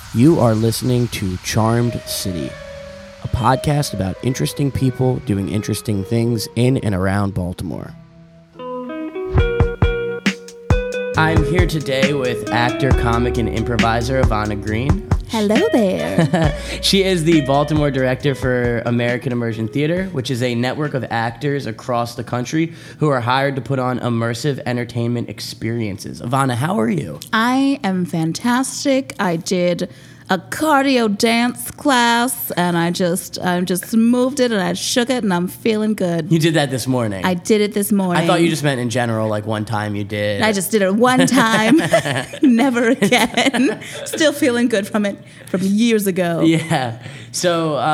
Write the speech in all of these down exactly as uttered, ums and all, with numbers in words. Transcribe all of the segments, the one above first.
You are listening to Charmed City, a podcast about interesting people doing interesting things in and around Baltimore. I'm here today with actor, comic, and improviser Ivana Green. Hello there. She is the Baltimore director for American Immersion Theater, which is a network of actors across the country who are hired to put on immersive entertainment experiences. Ivana, how are you? I am fantastic. I did a cardio dance class, and I just I just moved it, and I shook it, and I'm feeling good. You did that this morning. I did it this morning. I thought you just meant in general, like one time you did. I just did it one time, never again. Still feeling good from it from years ago. Yeah. So, uh,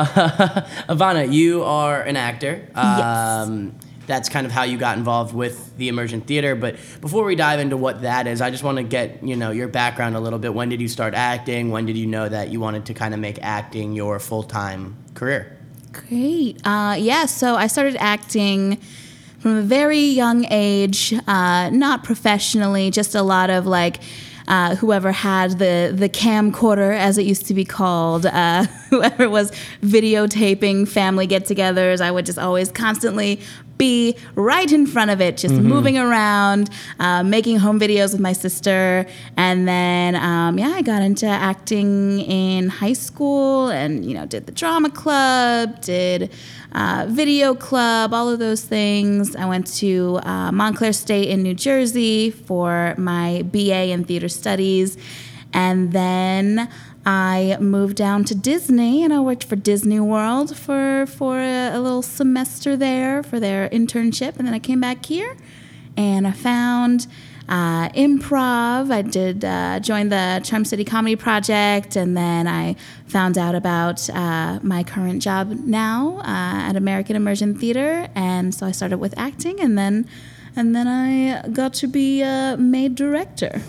Ivana, you are an actor. Um, yes. That's kind of how you got involved with the Immersion Theater. But before we dive into what that is, I just want to get, you know, your background a little bit. When did you start acting? When did you know that you wanted to kind of make acting your full-time career? Great. Uh, yeah, so I started acting from a very young age, uh, not professionally, just a lot of like uh, whoever had the, the camcorder, as it used to be called, uh, whoever was videotaping family get-togethers, I would just always constantly be right in front of it, just mm-hmm. moving around, uh, making home videos with my sister. And then, um, yeah, I got into acting in high school and, you know, did the drama club, did uh, video club, all of those things. I went to uh, Montclair State in New Jersey for my B A in theater studies. And then I moved down to Disney, and I worked for Disney World for, for a, a little semester there for their internship. And then I came back here, and I found uh, improv. I did uh, join the Charm City Comedy Project, and then I found out about uh, my current job now uh, at American Immersion Theater. And so I started with acting, and then, and then I got to be uh, made director.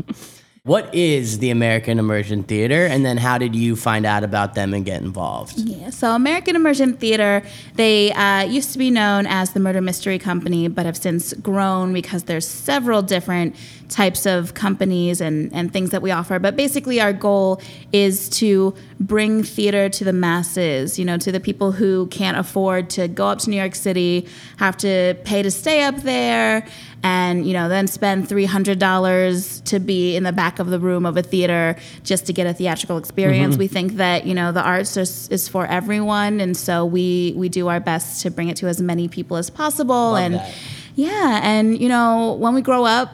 What is the American Immersion Theater, and then how did you find out about them and get involved? Yeah, so American Immersion Theater, they uh, used to be known as the Murder Mystery Company, but have since grown because there's several different types of companies and, and things that we offer. But basically our goal is to bring theater to the masses, you know, to the people who can't afford to go up to New York City, have to pay to stay up there, and, you know, then spend three hundred dollars to be in the back of the room of a theater just to get a theatrical experience. Mm-hmm. We think that, you know, the arts is, is for everyone, and so we, we do our best to bring it to as many people as possible. Love and that. Yeah, and, you know, when we grow up,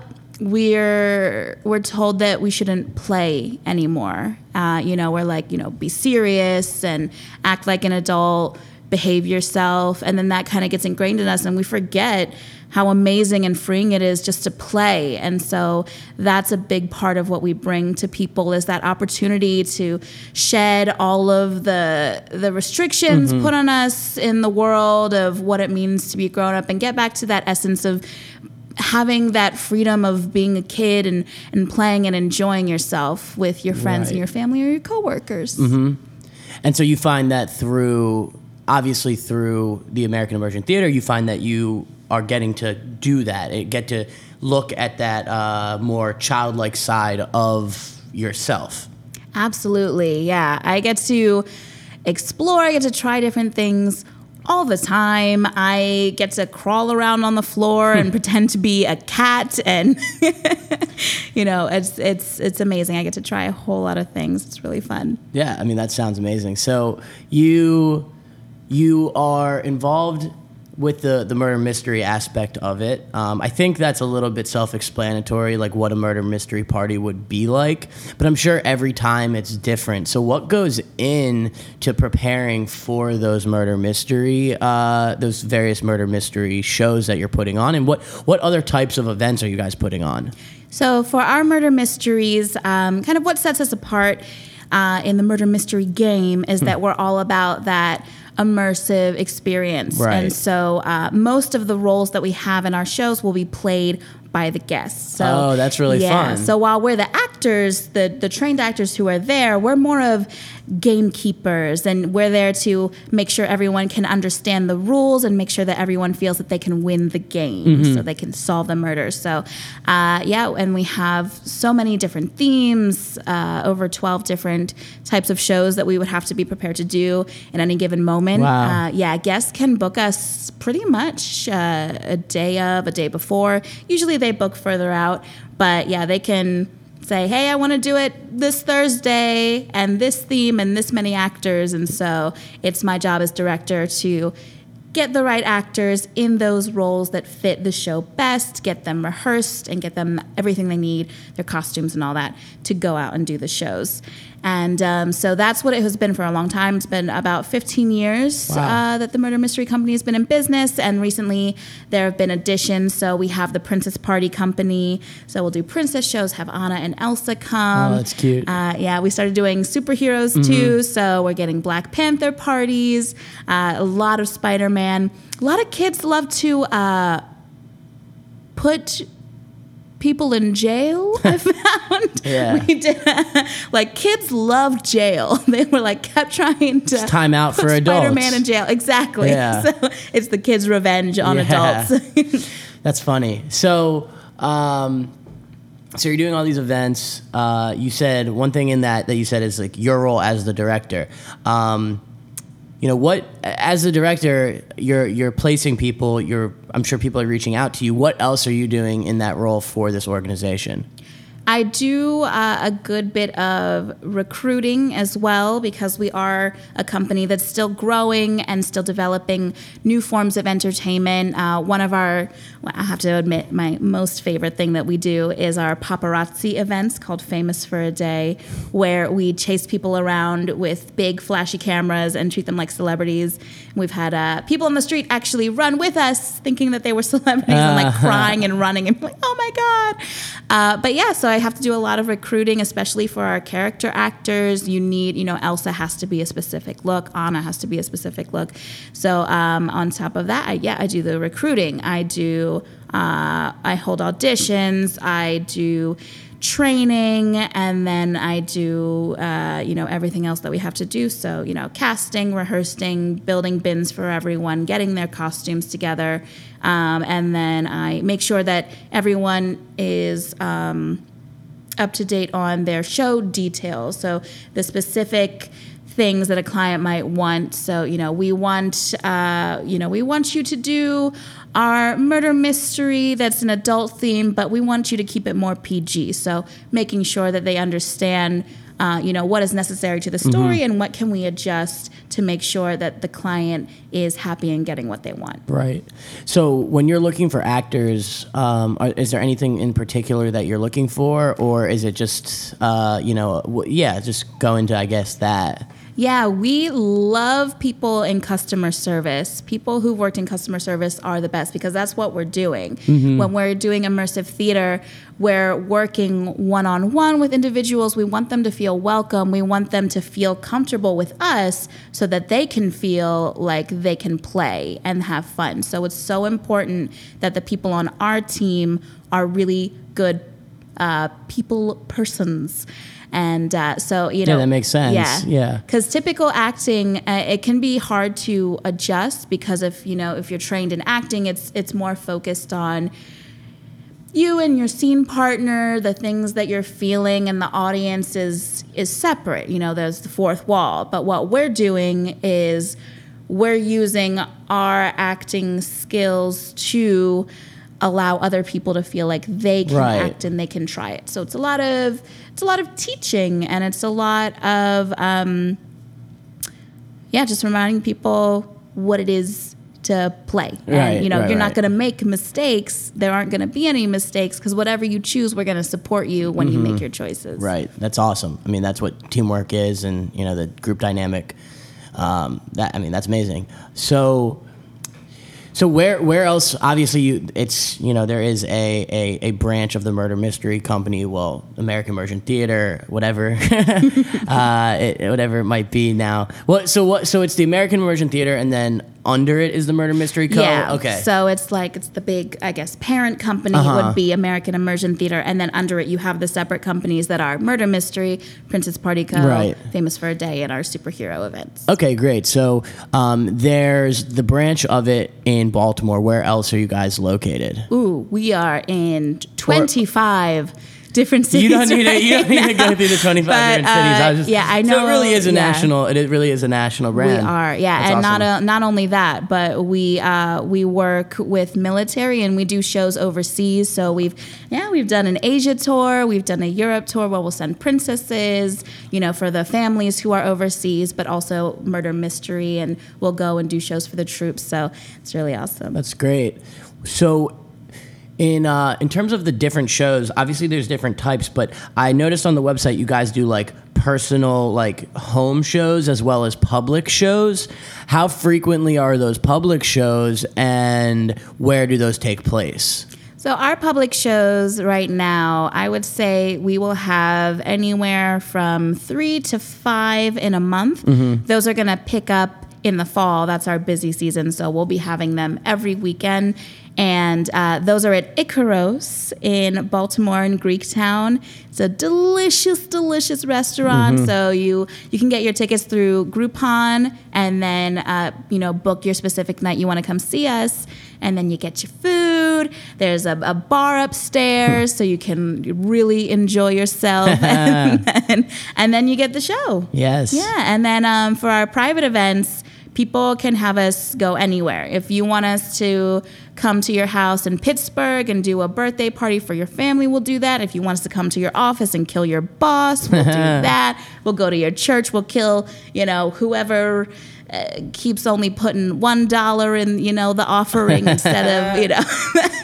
we're we're told that we shouldn't play anymore. Uh, you know, we're like, you know, be serious and act like an adult, behave yourself, and then that kind of gets ingrained in us, and we forget how amazing and freeing it is just to play. And so that's a big part of what we bring to people, is that opportunity to shed all of the the restrictions mm-hmm. put on us in the world of what it means to be grown up, and get back to that essence of having that freedom of being a kid and, and playing and enjoying yourself with your friends right. and your family or your coworkers. Mm-hmm. And so you find that through, obviously through the American Immersion Theater, you find that you are getting to do that, get to look at that uh, more childlike side of yourself. Absolutely, yeah. I get to explore, I get to try different things all the time. I get to crawl around on the floor and pretend to be a cat, and you know, it's it's it's amazing. I get to try a whole lot of things. It's really fun. Yeah, I mean, that sounds amazing. So you you are involved with the, the murder mystery aspect of it. Um, I think that's a little bit self-explanatory, like what a murder mystery party would be like, but I'm sure every time it's different. So what goes in to preparing for those murder mystery, uh, those various murder mystery shows that you're putting on, and what, what other types of events are you guys putting on? So for our murder mysteries, um, kind of what sets us apart uh, in the murder mystery game is that we're all about that immersive experience. Right. And so uh, most of the roles that we have in our shows will be played by the guests. So, oh, that's really yeah, fun. So while we're the actors, the, the trained actors who are there, we're more of gamekeepers, and we're there to make sure everyone can understand the rules and make sure that everyone feels that they can win the game, mm-hmm. so they can solve the murders. So, uh, yeah, and we have so many different themes, uh, over twelve different types of shows that we would have to be prepared to do in any given moment. Wow. Uh, yeah, guests can book us pretty much uh, a day of, a day before. Usually they book further out, but yeah, they can say, hey, I want to do it this Thursday and this theme and this many actors. And so it's my job as director to get the right actors in those roles that fit the show best, get them rehearsed and get them everything they need, their costumes and all that, to go out and do the shows. And um, so that's what it has been for a long time. It's been about fifteen years wow. uh, that the Murder Mystery Company has been in business. And recently there have been additions. So we have the Princess Party Company. So we'll do princess shows, have Anna and Elsa come. Oh, that's cute. Uh, yeah, we started doing superheroes mm-hmm. too. So we're getting Black Panther parties, uh, a lot of Spider-Man. A lot of kids love to uh, put people in jail, I found. Yeah. We did, like, kids love jail. They were like, kept trying to it's time out for adults. Spider-Man in jail. Exactly. Yeah. So it's the kids' revenge on yeah. adults. That's funny. So, um, so you're doing all these events. Uh, you said one thing in that that you said is like your role as the director. Um, You know what? As a director, you're you're placing people. You're I'm sure people are reaching out to you. What else are you doing in that role for this organization? I do uh, a good bit of recruiting as well, because we are a company that's still growing and still developing new forms of entertainment. Uh, one of our, well, I have to admit, my most favorite thing that we do is our paparazzi events called Famous for a Day, where we chase people around with big flashy cameras and treat them like celebrities. We've had uh, people on the street actually run with us thinking that they were celebrities uh-huh. and like crying and running and like, oh my God. Uh, but yeah, so I have to do a lot of recruiting, especially for our character actors. You need, you know, Elsa has to be a specific look. Anna has to be a specific look. So um, on top of that, I, yeah, I do the recruiting. I do, uh, I hold auditions. I do training, and then I do, uh, you know, everything else that we have to do. So, you know, casting, rehearsing, building bins for everyone, getting their costumes together. Um, and then I make sure that everyone is um, up to date on their show details. So the specific things that a client might want. So, you know, we want, uh, you know, we want you to do our murder mystery that's an adult theme, but we want you to keep it more P G. So making sure that they understand, uh, you know, what is necessary to the story mm-hmm. and what can we adjust to make sure that the client is happy and getting what they want. Right. So when you're looking for actors, um, are, is there anything in particular that you're looking for, or is it just, uh, you know, w- yeah, just go into, I guess, that? Yeah, we love people in customer service. People who've worked in customer service are the best, because that's what we're doing. Mm-hmm. When we're doing immersive theater, we're working one-on-one with individuals. We want them to feel welcome. We want them to feel comfortable with us so that they can feel like they can play and have fun. So it's so important that the people on our team are really good uh, people persons. And uh, so, you know. Yeah, that makes sense. Yeah. Yeah. Because typical acting, uh, it can be hard to adjust, because if, you know, if you're trained in acting, it's it's more focused on you and your scene partner, the things that you're feeling, and the audience is is separate. You know, there's the fourth wall. But what we're doing is we're using our acting skills to allow other people to feel like they can right. act and they can try it. So it's a lot of it's a lot of teaching, and it's a lot of um, yeah, just reminding people what it is to play. Right, and you know, right, you're right. not going to make mistakes. There aren't going to be any mistakes, because whatever you choose, we're going to support you when mm-hmm. you make your choices. Right. That's awesome. I mean, that's what teamwork is, and you know, the group dynamic. Um, that I mean, that's amazing. So. So where where else? Obviously, you it's you know there is a, a, a branch of the Murder Mystery Company. Well, American Immersion Theater, whatever, uh, it, whatever it might be now. Well, so what? So it's the American Immersion Theater, and then under it is the Murder Mystery Co. Yeah. Okay. So it's like it's the big, I guess, parent company Uh-huh. would be American Immersion Theater, and then under it you have the separate companies that are Murder Mystery, Princess Party Co., Right. Famous for a Day, and our superhero events. Okay, great. So um, there's the branch of it in Baltimore. Where else are you guys located? Ooh, we are in twenty-five different cities. You don't need to. right You don't need to go through the twenty-five But, different cities. I was uh, just, yeah, I So know, it really is a yeah. national. It really is a national We brand. are, yeah, That's and not awesome. a, not only that, but we uh, we work with military and we do shows overseas. So we've yeah we've done an Asia tour, we've done a Europe tour where we'll send princesses, you know, for the families who are overseas, but also murder mystery, and we'll go and do shows for the troops. So it's really awesome. That's great. So. In uh, in terms of the different shows, obviously there's different types, but I noticed on the website you guys do like personal like home shows as well as public shows. How frequently are those public shows, and where do those take place? So our public shows right now, I would say we will have anywhere from three to five in a month. Mm-hmm. Those are going to pick up in the fall. That's our busy season. So we'll be having them every weekend. And uh, those are at Icaros in Baltimore and Greektown. It's a delicious, delicious restaurant. Mm-hmm. So you you can get your tickets through Groupon, and then uh, you know book your specific night you want to come see us, and then you get your food. There's a, a bar upstairs, so you can really enjoy yourself, and, then, and then you get the show. Yes. Yeah, and then um, for our private events, people can have us go anywhere. If you want us to come to your house in Pittsburgh and do a birthday party for your family, we'll do that. If you want us to come to your office and kill your boss, we'll do that. We'll go to your church. We'll kill, you know, whoever uh, keeps only putting one dollar in, you know, the offering instead of, you know,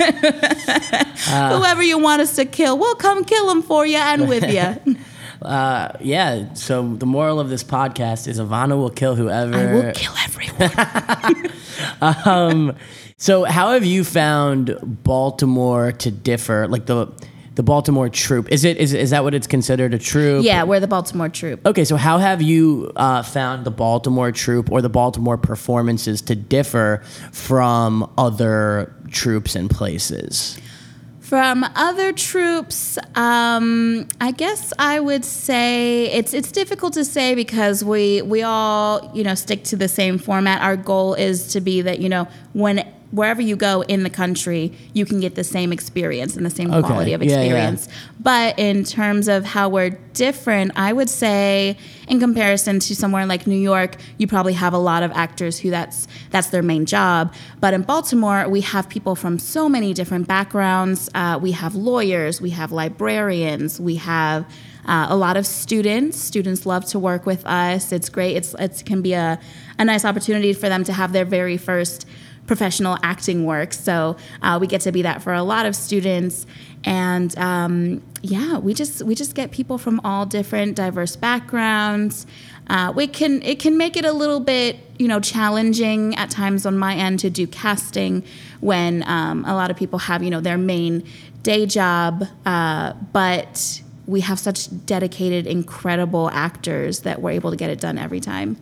uh, whoever you want us to kill, we'll come kill them for you and with you. Uh, yeah. So the moral of this podcast is Ivana will kill whoever. I will kill everyone. um, so how have you found Baltimore to differ? Like the the Baltimore Troupe. Is it is is that what it's considered, a troupe? Yeah, we're the Baltimore Troupe. Okay, so how have you uh, found the Baltimore Troupe or the Baltimore performances to differ from other troupes and places? From other troops, um, I guess I would say it's it's difficult to say because we we all you know stick to the same format. Our goal is to be that you know when wherever you go in the country, you can get the same experience and the same Okay. quality of Yeah, yeah. experience. But in terms of how we're different, I would say in comparison to somewhere like New York, you probably have a lot of actors who that's that's their main job. But in Baltimore, we have people from so many different backgrounds. Uh, we have lawyers, we have librarians, we have uh, a lot of students. Students love to work with us. It's great. It's it can be a, a nice opportunity for them to have their very first professional acting work. So uh, we get to be that for a lot of students. And um, yeah, we just we just get people from all different diverse backgrounds. Uh, we can it can make it a little bit you know challenging at times on my end to do casting when um, a lot of people have you know their main day job, uh, but we have such dedicated, incredible actors that we're able to get it done every time.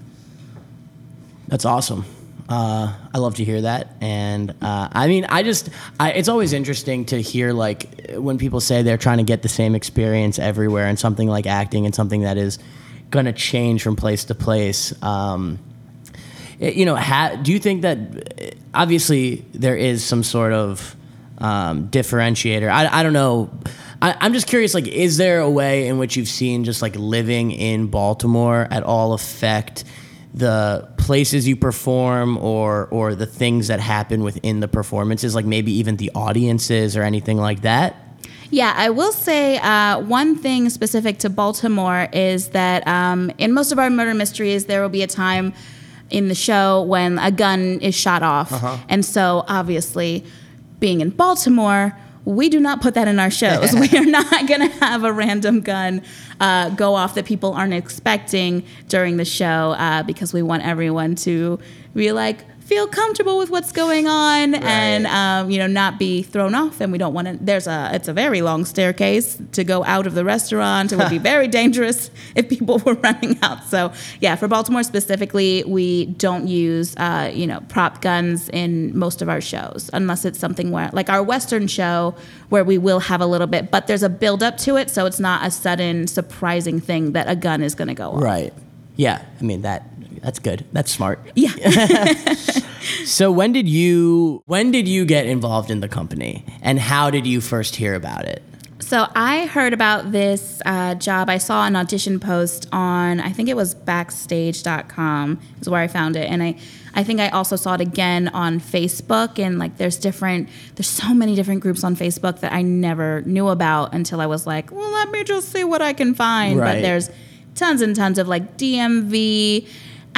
That's awesome. Uh, I love to hear that, and uh, I mean, I just, I, it's always interesting to hear like when people say they're trying to get the same experience everywhere, and something like acting, and something that is going to change from place to place. Um, it- you know, ha- do you think that obviously there is some sort of um, differentiator? I, I don't know. I, I'm just curious. Like, is there a way in which you've seen just like living in Baltimore at all affect the places you perform or or the things that happen within the performances, like maybe even the audiences or anything like that? Yeah, I will say uh, one thing specific to Baltimore is that um, in most of our murder mysteries, there will be a time in the show when a gun is shot off. Uh-huh. And so obviously, being in Baltimore, we do not put that in our shows. We are not going to have a random gun uh, go off that people aren't expecting during the show uh, because we want everyone to be like, feel comfortable with what's going on Right. and, um, you know, not be thrown off. And we don't want to, there's a, it's a very long staircase to go out of the restaurant. It would be very dangerous if people were running out. So yeah, for Baltimore specifically, we don't use, uh, you know, prop guns in most of our shows, unless it's something where, like our Western show, where we will have a little bit, but there's a build up to it. So it's not a sudden surprising thing that a gun is going to go off. Right. Yeah. I mean, that that's good. That's smart. Yeah. So when did you when did you get involved in the company, and how did you first hear about it? So I heard about this uh, job. I saw an audition post on, I think it was backstage dot com is where I found it. And I, I think I also saw it again on Facebook. And like there's different, there's so many different groups on Facebook that I never knew about until I was like, well, let me just see what I can find. Right. But there's tons and tons of like D M V,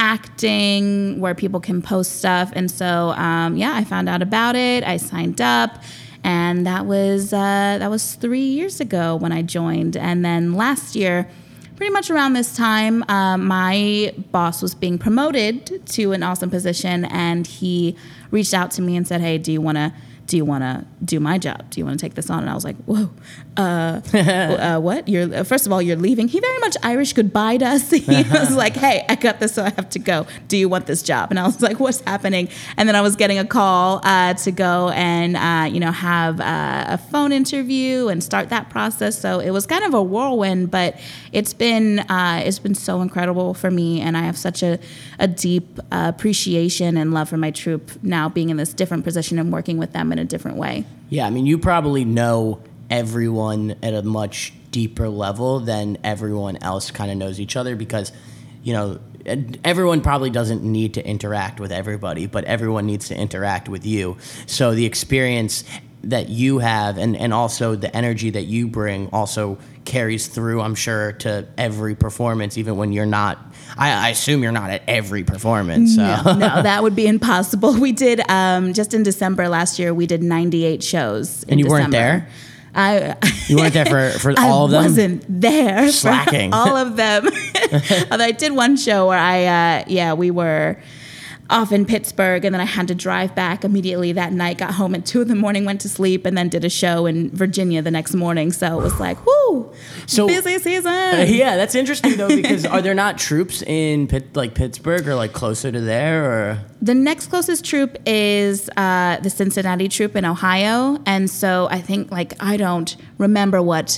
acting, where people can post stuff. And so, um, yeah, I found out about it. I signed up. And that was uh, that was three years ago when I joined. And then last year, pretty much around this time, uh, my boss was being promoted to an awesome position, and he reached out to me and said, "Hey, do you want to do you want to do my job? Do you want to take this on?" And I was like, "Whoa, uh, uh, what? You're uh, first of all, you're leaving." He very much Irish goodbye'd us. He was like, "Hey, I got this, so I have to go. Do you want this job?" And I was like, "What's happening?" And then I was getting a call uh, to go and uh, you know have uh, a phone interview and start that process. So it was kind of a whirlwind, but it's been uh, it's been so incredible for me, and I have such a a deep uh, appreciation and love for my troupe now, being in this different position and working with them in a different way. Yeah, I mean, you probably know everyone at a much deeper level than everyone else kind of knows each other, because, you know, everyone probably doesn't need to interact with everybody, but everyone needs to interact with you. So the experience that you have and, and also the energy that you bring also carries through, I'm sure, to every performance, even when you're not. I, I assume you're not at every performance. So. No, no, that would be impossible. We did, um, just in December last year, we did ninety-eight shows in And you December. weren't there? I, You weren't there for, for all of them? I wasn't there Slacking. for all of them. Although I did one show where I, uh, yeah, we were off in Pittsburgh, and then I had to drive back immediately that night, got home at two in the morning, went to sleep, and then did a show in Virginia the next morning. So it was like, whoo, So- busy season. Uh, yeah, that's interesting though, because are there not troops in Pitt, like Pittsburgh or like closer to there, or? The next closest troop is uh, the Cincinnati troop in Ohio. And so I think, like, I don't remember what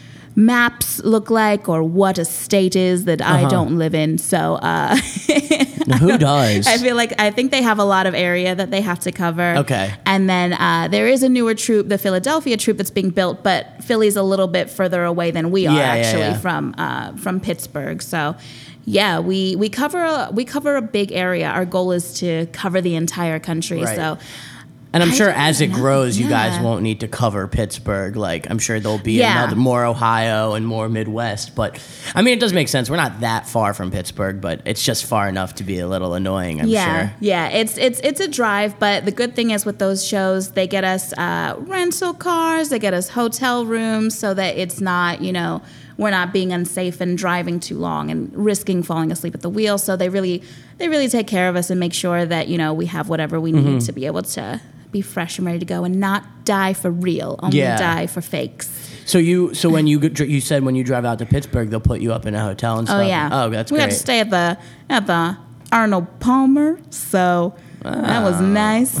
maps look like or what a state is that I Uh-huh. don't live in. So uh, Who does? I feel like I think they have a lot of area that they have to cover. Okay. And then uh, there is a newer troop, the Philadelphia troop, that's being built, but Philly's a little bit further away than we are Yeah, yeah, actually yeah. from uh, from Pittsburgh. So. Yeah, we, we cover a, we cover a big area. Our goal is to cover the entire country. Right. So, And I'm I sure don't as it know. grows, you guys Yeah. won't need to cover Pittsburgh. Like, I'm sure there'll be Yeah. another, more Ohio and more Midwest. But, I mean, it does make sense. We're not that far from Pittsburgh, but it's just far enough to be a little annoying, I'm yeah, sure. yeah, it's it's it's a drive. But the good thing is with those shows, they get us uh, rental cars, they get us hotel rooms, so that it's not, you know, we're not being unsafe and driving too long and risking falling asleep at the wheel. So they really they really take care of us and make sure that, you know, we have whatever we need Mm-hmm. to be able to be fresh and ready to go and not die for real, only Yeah. die for fakes. So you, so when you go- you said when you drive out to Pittsburgh, they'll put you up in a hotel and Oh stuff. yeah. Oh, that's we great. got to stay at the at the Arnold Palmer, so that was nice.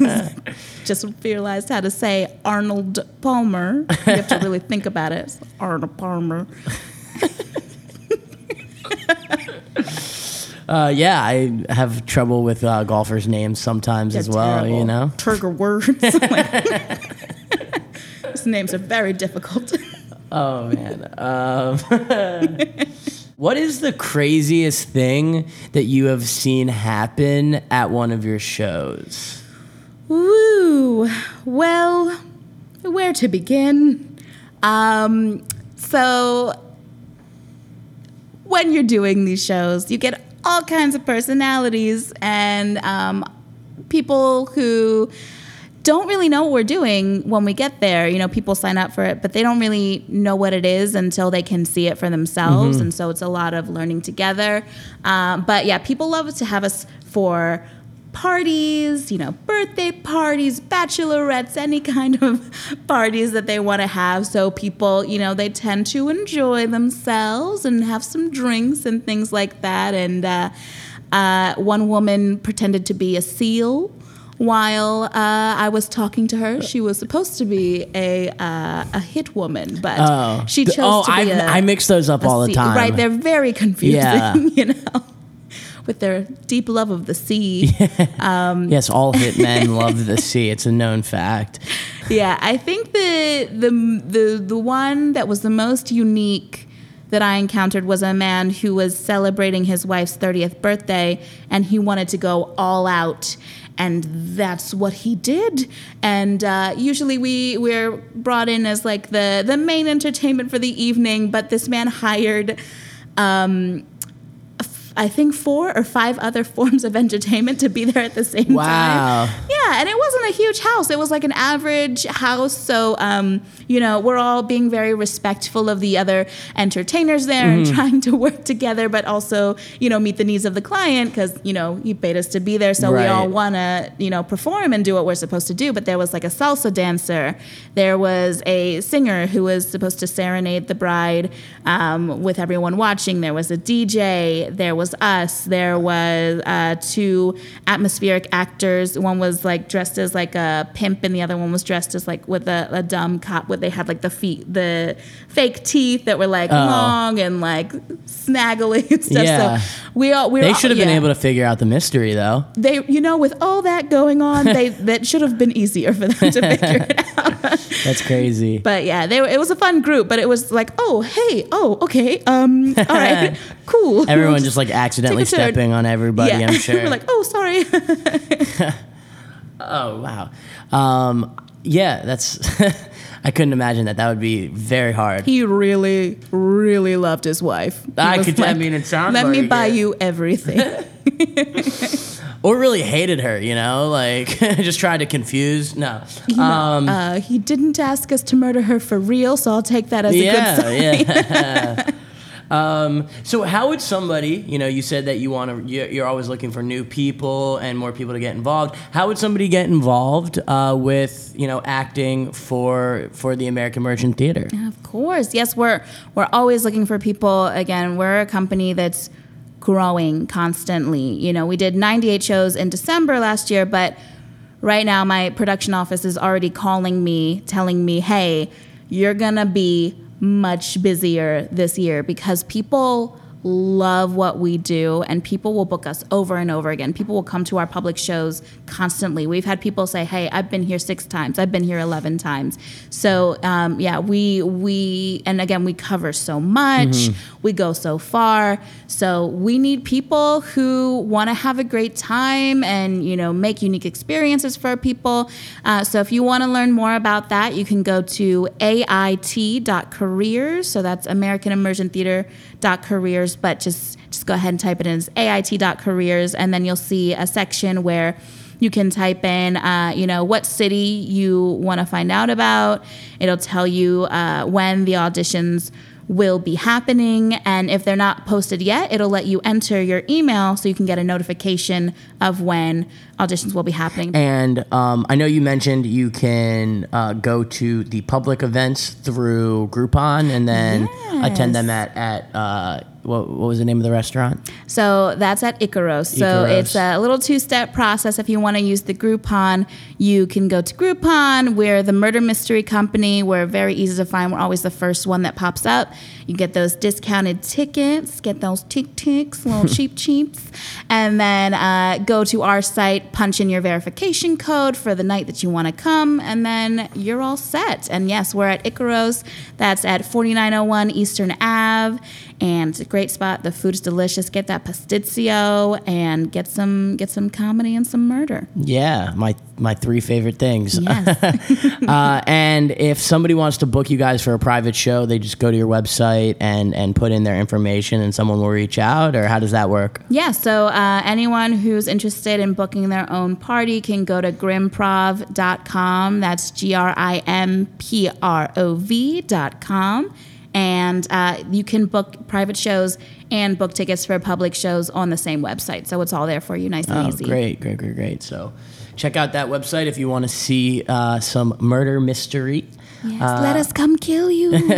Just realized how to say Arnold Palmer. You have to really think about it. It's Arnold Palmer. Uh, yeah, I have trouble with uh, golfers' names sometimes as They're well. terrible. You know. Turger words. These names are very difficult. Oh man. Um, what is the craziest thing that you have seen happen at one of your shows? Woo. Well, where to begin? Um, so when you're doing these shows, you get all kinds of personalities and um, people who don't really know what we're doing when we get there. You know, people sign up for it, but they don't really know what it is until they can see it for themselves. Mm-hmm. And so it's a lot of learning together. Um, but yeah, people love to have us for parties, you know, birthday parties, bachelorettes, any kind of parties that they want to have. So people, you know, they tend to enjoy themselves and have some drinks and things like that. And uh, uh, one woman pretended to be a seal while uh, I was talking to her. She was supposed to be a uh, a hit woman, but Oh. she chose oh, to be I a I mix those up a all the sea- time. Right, they're very confusing, Yeah. you know, with their deep love of the sea. Yes, all hitmen love the sea. It's a known fact. Yeah, I think the the the the one that was the most unique that I encountered was a man who was celebrating his wife's thirtieth birthday, and he wanted to go all out. And that's what he did. And uh, usually we, we're brought in as like the, the main entertainment for the evening, but this man hired, um, f- I think, four or five other forms of entertainment to be there at the same Wow. time. Yeah, and it wasn't a huge house. It was like an average house. So, um, you know, we're all being very respectful of the other entertainers there Mm-hmm. and trying to work together, but also, you know, meet the needs of the client because, you know, he paid us to be there. So Right. we all want to, you know, perform and do what we're supposed to do. But there was like a salsa dancer. There was a singer who was supposed to serenade the bride um, with everyone watching. There was a D J. There was us. There was uh, two atmospheric actors. One was like dressed as like a pimp, and the other one was dressed as like with a, a dumb cop. Where they had like the feet, the fake teeth that were like Oh. long and like snaggly and stuff. Yeah. So we all we They all, should have been yeah. able to figure out the mystery, though. They, you know, with all that going on, they that should have been easier for them to figure it out. That's crazy. But yeah, they were, it was a fun group. But it was like, oh, hey, oh, okay, um, all right, cool. Everyone just like accidentally Take a turn. stepping on everybody, yeah. I'm sure. We're like, oh, sorry. Oh, wow. Um, yeah, that's... I couldn't imagine that. That would be very hard. He really, really loved his wife. He I was could- I mean, it sounds Let me like buy it." you everything. Or really hated her, you know? Like, just tried to confuse. No. You know, Um, uh, he didn't ask us to murder her for real, so I'll take that as a good sign. yeah, yeah. um, so how would somebody, you know, you said that you want to, you're you're always looking for new people and more people to get involved. How would somebody get involved uh, with, you know, acting for for the American Merchant Theater? Of course. Yes, we're we're always looking for people. Again, we're a company that's growing constantly. You know, we did ninety-eight shows in December last year, but right now my production office is already calling me, telling me, "Hey, you're going to be much busier this year because people love what we do and people will book us over and over again. People will come to our public shows constantly. We've had people say, hey, I've been here six times. I've been here eleven times. So um, yeah, we, we, and again, we cover so much. Mm-hmm. We go so far. So we need people who want to have a great time and, you know, make unique experiences for people. Uh, so if you want to learn more about that, you can go to A I T dot careers. So that's American Immersion Theater dot careers. But just just go ahead and type it in as A I T dot careers, and then you'll see a section where you can type in, uh, you know, what city you want to find out about. It'll tell you uh, when the auditions will be happening, and if they're not posted yet, it'll let you enter your email so you can get a notification of when auditions will be happening. And um, I know you mentioned you can uh, go to the public events through Groupon and then Yes. attend them at, at uh, what, what was the name of the restaurant? So that's at Icaros. So Icaros. it's a little two-step process. If you want to use the Groupon, you can go to Groupon. We're the murder mystery company. We're very easy to find. We're always the first one that pops up. You get those discounted tickets, get those tick ticks, little cheap cheaps, and then uh, go to our site, punch in your verification code for the night that you want to come, and then you're all set. And yes, we're at Icaros. That's at forty-nine oh one Eastern Ave. And it's a great spot. The food's delicious. Get that pasticcio and get some get some comedy and some murder. Yeah, my my three favorite things. Yes. uh, and if somebody wants to book you guys for a private show, they just go to your website and, and put in their information and someone will reach out, or how does that work? Yeah, so uh, anyone who's interested in booking their own party can go to grimprov dot com. That's G R I M P R O V dot com. And uh, you can book private shows and book tickets for public shows on the same website. So it's all there for you, nice and Oh, easy. great, great, great, great. So check out that website if you want to see uh, some murder mystery. Yes, Uh, let us come kill you.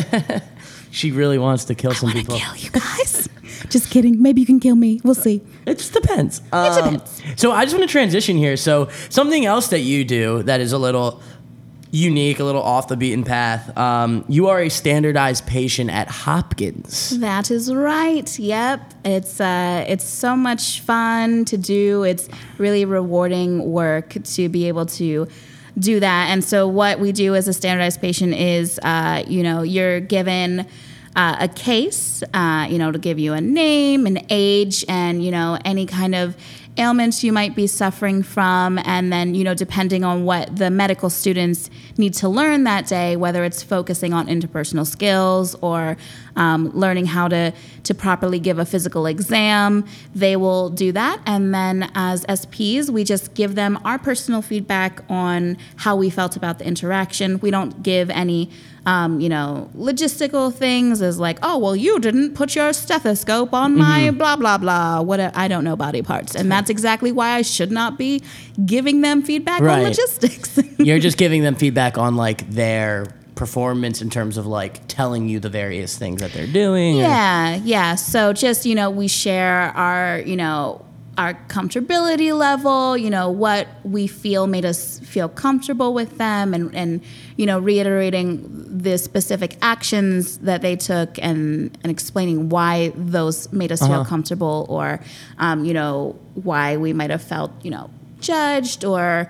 She really wants to kill I some want to people. kill you guys. Just kidding. Maybe you can kill me. We'll see. It just depends. Um, depends. So I just want to transition here. So something else that you do that is a little unique, a little off the beaten path. Um, you are a standardized patient at Hopkins. That is right. Yep. It's uh, it's so much fun to do. It's really rewarding work to be able to do that. And so what we do as a standardized patient is, uh, you know, you're given uh, a case, uh, you know, to give you a name, an age, and, you know, any kind of ailments you might be suffering from. And then, you know, depending on what the medical students need to learn that day, whether it's focusing on interpersonal skills or um, learning how to, to properly give a physical exam, they will do that. And then as S Ps, we just give them our personal feedback on how we felt about the interaction. We don't give any Um, you know, logistical things as like, oh, well, you didn't put your stethoscope on my blah, blah, blah. What I don't know body parts. And that's exactly why I should not be giving them feedback on Right. logistics. You're just giving them feedback on like their performance in terms of like telling you the various things that they're doing. or- Yeah, yeah. So just, you know, we share our, you know, our comfortability level, you know, what we feel made us feel comfortable with them and, and you know, reiterating the specific actions that they took and, and explaining why those made us feel comfortable or, um, you know, why we might have felt, you know, judged or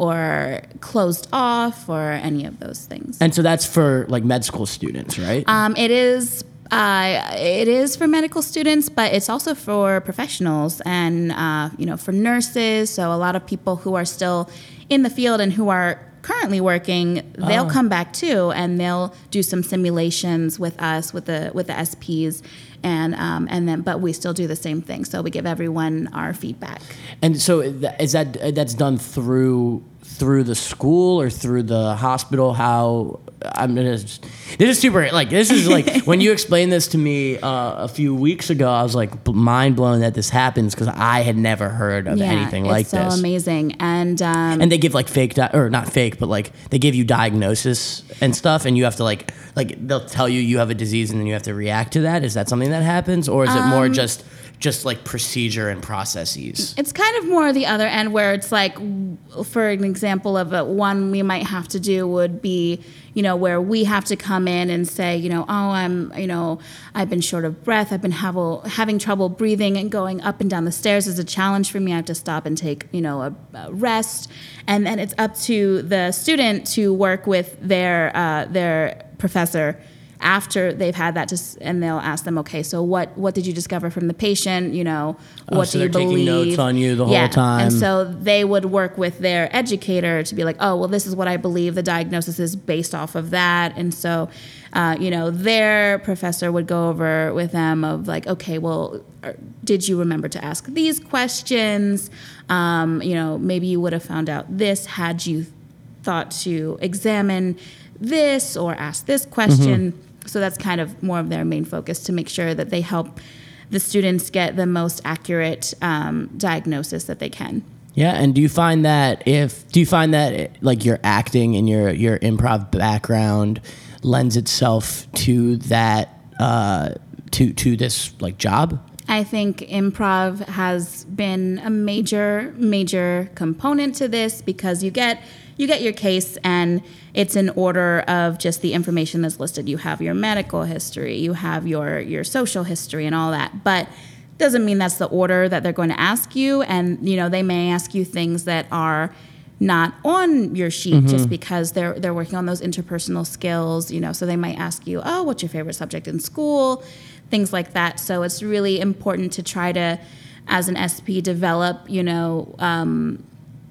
or closed off or any of those things. And so that's for like med school students, right? Um, it is uh, it is for medical students, but it's also for professionals and uh, you know for nurses. So a lot of people who are still in the field and who are currently working, they'll Oh. come back too, and they'll do some simulations with us with the with the S Ps, and um, and then but we still do the same thing. So we give everyone our feedback. And so th- is that that's done through through the school or through the hospital? How I'm gonna. Just, this is super. Like this is like when you explained this to me uh, a few weeks ago, I was like b- mind blown that this happens because I had never heard of Yeah, anything it's like so this. amazing, and um, And they give like fake di- or not fake, but like they give you diagnosis and stuff, and you have to like like they'll tell you you have a disease, and then you have to react to that. Is that something that happens, or is it more Um, just just like procedure and processes? It's kind of more the other end where it's like, for an example of a, one we might have to do would be, you know, where we have to come in and say, you know, oh, I'm, you know, I've been short of breath. I've been have, having trouble breathing and going up and down the stairs is a challenge for me. I have to stop and take, you know, a, a rest. And then it's up to the student to work with their uh, their professor after they've had that, just, and they'll ask them, okay, so what, what did you discover from the patient? You know, Oh, what so do you they're taking believe? notes on you the yeah. whole time. And so they would work with their educator to be like, oh, well, this is what I believe. The diagnosis is based off of that. And so, uh, you know, their professor would go over with them of like, okay, well, are- did you remember to ask these questions? Um, you know, maybe you would have found out this had you thought to examine this or ask this question. Mm-hmm. So that's kind of more of their main focus, to make sure that they help the students get the most accurate um, diagnosis that they can. Yeah, and do you find that if do you find that like your acting and your your improv background lends itself to that uh, to to this like job? I think improv has been a major, major component to this because you get you get your case and it's in order of just the information that's listed. You have your medical history, you have your your social history and all that, but doesn't mean that's the order that they're going to ask you. And you know, they may ask you things that are not on your sheet mm-hmm. just because they're they're working on those interpersonal skills. You know, so they might ask you, oh, what's your favorite subject in school? Things like that. So it's really important to try to, as an S P, develop, you know, um,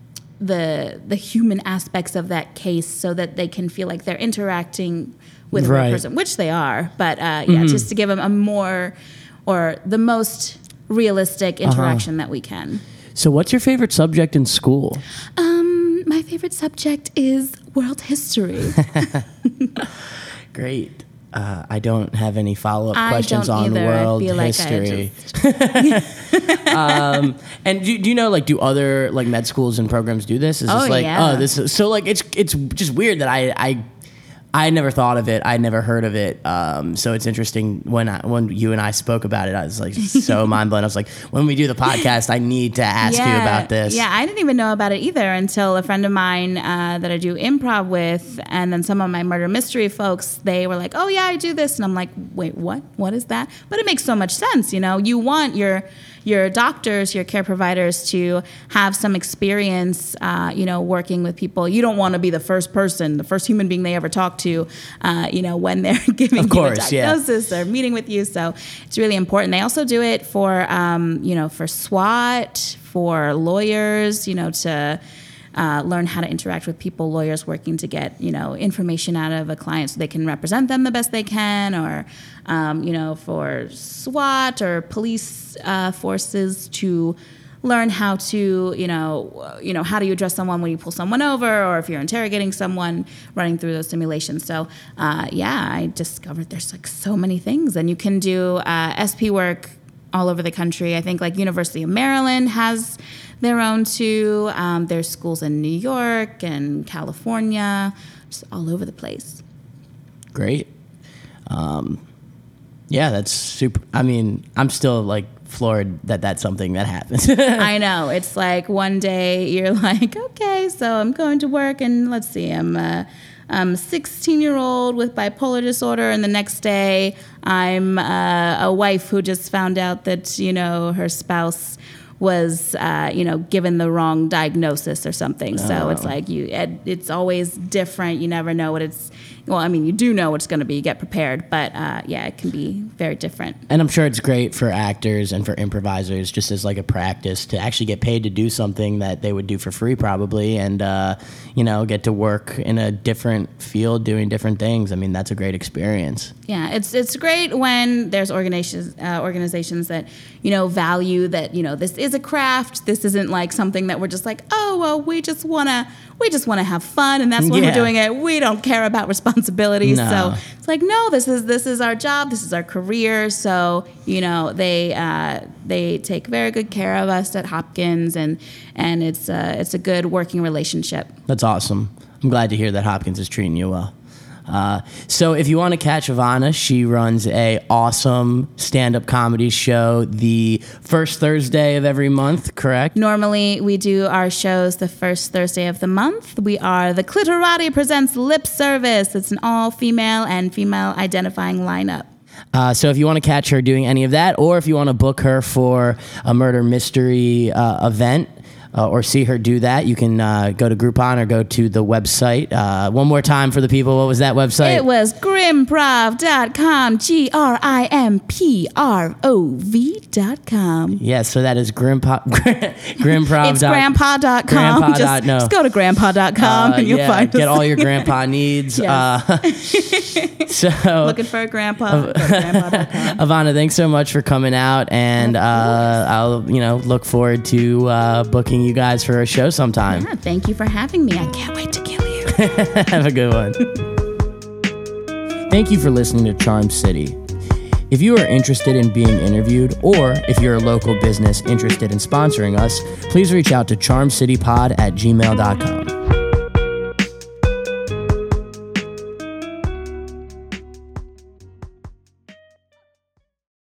the the human aspects of that case so that they can feel like they're interacting with a Right. real person, which they are. But uh, yeah, Mm-hmm. just to give them a more or the most realistic interaction uh-huh. that we can. So what's your favorite subject in school? Um, my favorite subject is world history. Great. Uh, I don't have any follow-up I questions don't on either. world I feel history. Like I um, and do, do you know, like, do other like med schools and programs do this? Is Oh, this like, yeah. oh, this is, so like it's it's just weird that I I I never thought of it. I never heard of it. Um, so it's interesting when I, when you and I spoke about it. I was like so mind blown. I was like, when we do the podcast, I need to ask you about this. Yeah, I didn't even know about it either until a friend of mine uh, that I do improv with, and then some of my murder mystery folks, they were like, oh yeah, I do this. And I'm like, wait, what? What is that? But it makes so much sense. You know, you want your your doctors, your care providers to have some experience, uh, you know, working with people. You don't want to be the first person, the first human being they ever talk to, uh, you know, when they're giving Of course, you a yeah. diagnosis or meeting with you. So it's really important. They also do it for, um, you know, for SWAT, for lawyers, you know, to uh, learn how to interact with people, lawyers working to get, you know, information out of a client so they can represent them the best they can, or, um, you know, for SWAT or police uh, forces to learn how to, you know, you know, how do you address someone when you pull someone over, or if you're interrogating someone, running through those simulations. So, uh, yeah, I discovered there's like so many things, and you can do uh, S P work all over the country. I think like University of Maryland has their own too. Um, there's schools in New York and California, just all over the place. Great. Um, yeah, that's super. I mean, I'm still like floored that that's something that happens. I know. It's like one day you're like, okay, so I'm going to work, and let's see, I'm a, I'm a sixteen-year-old with bipolar disorder, and the next day I'm uh, a wife who just found out that, you know, her spouse was, uh, you know, given the wrong diagnosis or something. Oh. So it's like you, it, it's always different. You never know what it's, well, I mean, you do know what it's going to be. You get prepared. But, uh, yeah, it can be very different. And I'm sure it's great for actors and for improvisers, just as like a practice, to actually get paid to do something that they would do for free probably, and, uh, you know, get to work in a different field doing different things. I mean, that's a great experience. Yeah, it's it's great when there's organizations uh, organizations that, you know, value that, you know, this is a craft. This isn't like something that we're just like, oh, well, we just want to we just want to have fun, and that's why Yeah. we're doing it. We don't care about responsibilities. No. So it's like, no, this is this is our job. This is our career. So, you know, they uh, they take very good care of us at Hopkins, and and it's uh, it's a good working relationship. That's awesome. I'm glad to hear that Hopkins is treating you well. Uh, so if you want to catch Ivana, she runs a awesome stand-up comedy show the first Thursday of every month, correct? Normally, we do our shows the first Thursday of the month. We are the Clitorati Presents Lip Service. It's an all-female and female-identifying lineup. Uh, so if you want to catch her doing any of that, or if you want to book her for a murder mystery uh, event, Uh, or see her do that, you can uh, go to Groupon or go to the website. Uh, one more time for the people, what was that website? It was grimprov dot com, G R I M P R O V dot com. Yes, so that is Grimpa, Grimprov. It's grandpa dot com. Grandpa. Just, No. just go to grandpa dot com Uh, and you'll yeah, find get us. all your grandpa needs. Yes. Uh, so, Looking for a grandpa, go to grandpa dot com. Ivana, thanks so much for coming out, and uh, I'll you know look forward to uh, booking you guys for a show sometime. Yeah, thank you for having me. I can't wait to kill you. Have a good one. Thank you for listening to Charm City. If you are interested in being interviewed, or if you're a local business interested in sponsoring us, please reach out to charm city pod at gmail dot com.